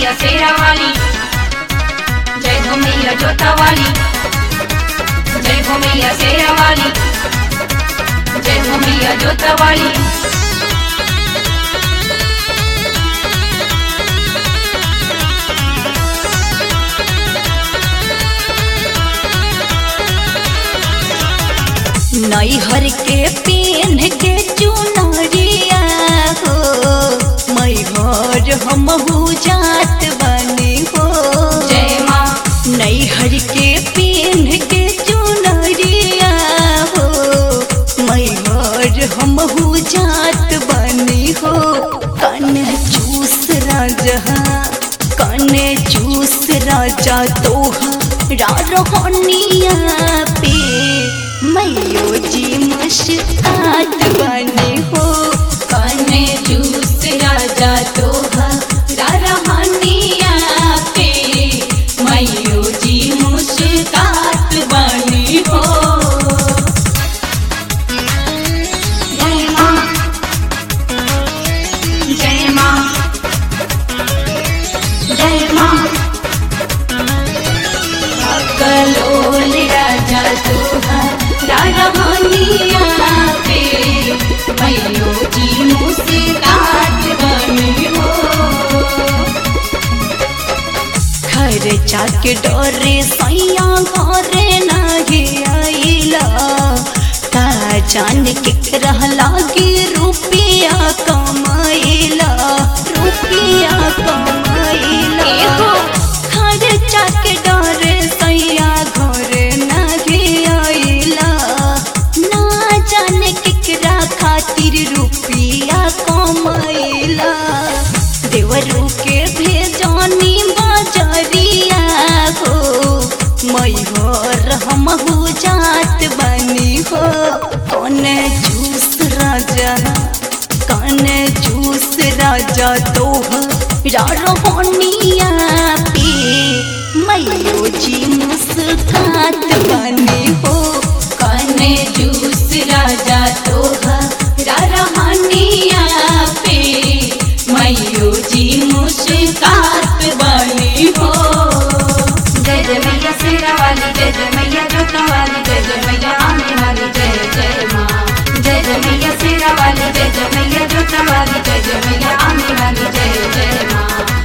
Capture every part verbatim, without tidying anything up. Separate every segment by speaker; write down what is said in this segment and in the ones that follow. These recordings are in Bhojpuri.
Speaker 1: मैया शेरा वाली, जय हो मैया जोता वाली, जय हो मैया शेरा वाली, जय हो मैया जोता वाली।
Speaker 2: नैहर के पेन के चुनरिया हो, मैहर हमहू जात बनी हो।
Speaker 1: जय माँ।
Speaker 2: नैहर के पेन के चुनरिया हो, मैहर हमहू जात बनी हो। कन चूस राजा, कन चूस राजा तोहरा रहनिया पे मैयो जी मुस्कात बनी हो।
Speaker 1: कने जूस राजा तोहरा रहनिया पे मैयो जी मुस्कात बनी हो। जय माँ, जय माँ, जय माँ। कलोल राजा तोहरा रहनिया पे मैयो जी मुस्कात बनी हो।
Speaker 2: खर्चा के डरे सैया घरे नहीं आइला, का जान के रहला कि रुपया कमाइला, रुपया कमाइला। खर्चा के डरे सैया घरे नहीं आइला, ना जाने केकरा खातिर रुपया कमाइला। देवरू के भेजनी बजरिया हो, मैहर हमहू जात बनी हो। कौन जूस राजा, कौन जूस राजा तोहरा रहनिया पे मैयो जी मुस्कात बनी हो।
Speaker 1: कने जूस राजा तोहरा रहनिया पे मैयो जी मुस्कात बनी हो। जय जय मैया शेरा वाली, जय जय मैया जोता वाली, जय जय मैया आने वाली, जय जय माँ। जय जय मैया शेरा वाली, जय जय मैया जोता वाली, जय जय मैया आने वाली, जय जय माँ।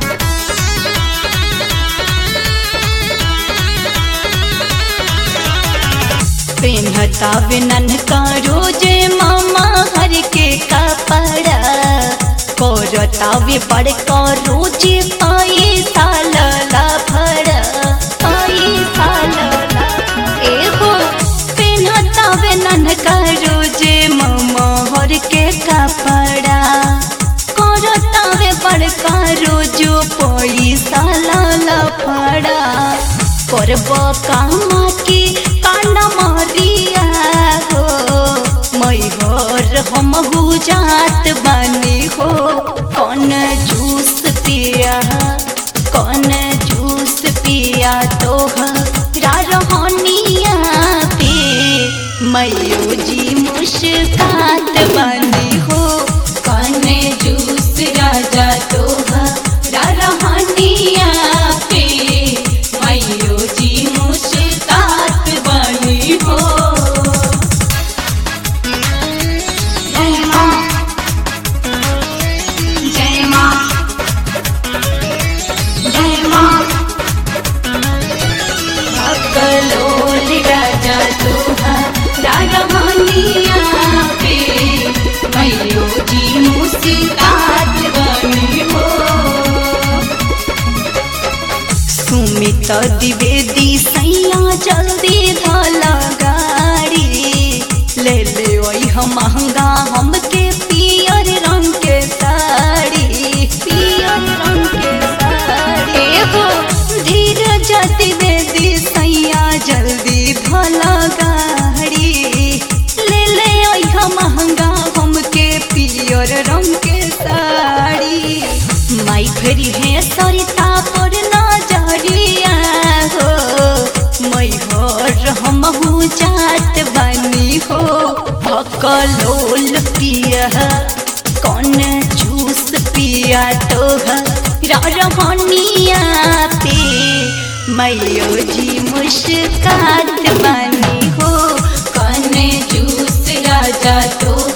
Speaker 2: पेन्हतावे नन्हका रोजे मामा हर के कपड़ा, करतावे बड़का रोजे पैसा लला भरा, पैसा लला। एहो पेन्हतावे नन्हका रोजे मामा हर के कपड़ा, करतावे बड़का रोजो पैसा लला भरा। करब कामा की काना मारिया हो, मैहर हमहू जात बनी हो। कौन जूस पिया, कौन जूस पिया तोहरा रहनिया पे मैयो जी मुस्कात बनी हो।
Speaker 1: कने जूस राजा तोहरा रहनिया पे मैयो जी मुस्कात बनी हो। जय माँ, जय माँ, जय माँ। कलोल राजा तोहरा रहनिया पे मैयो जी मुस्कात बनी हो।
Speaker 2: सुमित द्विवेदी सैया जल्दी धला गाड़ी, ले ले वही हम महंगा हमके पियर रंग के साड़ी, पियर रंग के साड़ी। एगो धीरज द्विवेदी सैया जल्दी धला गाड़ी, ले ले वही हम महंगा हमके पियर रंग के साड़ी। माई फेरी है सरिता पर नजरिया हो, मैहर हमहू जात बनी हो। भकलोल पिया, कौन जूस पिया तोहरा रहनिया पे मैयो जी मुस्कात बानी हो।
Speaker 1: कने जूस राजा तो